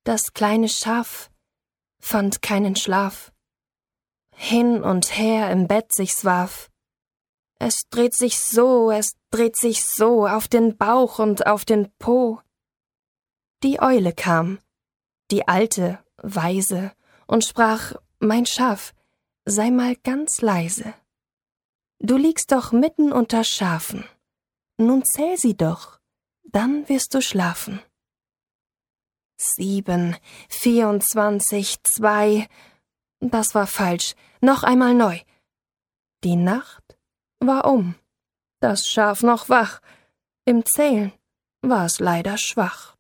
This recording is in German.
Das kleine Schaf fand keinen Schlaf, hin und her im Bett sich's warf. Es dreht sich so auf den Bauch und auf den Po. Die Eule kam, die alte, weise, und sprach: Mein Schaf, sei mal ganz leise. Du liegst doch mitten unter Schafen, nun zähl sie doch, dann wirst du schlafen. 7, 24, 2, das war falsch, noch einmal neu. Die Nacht war das Schaf noch wach, im Zählen war es leider schwach.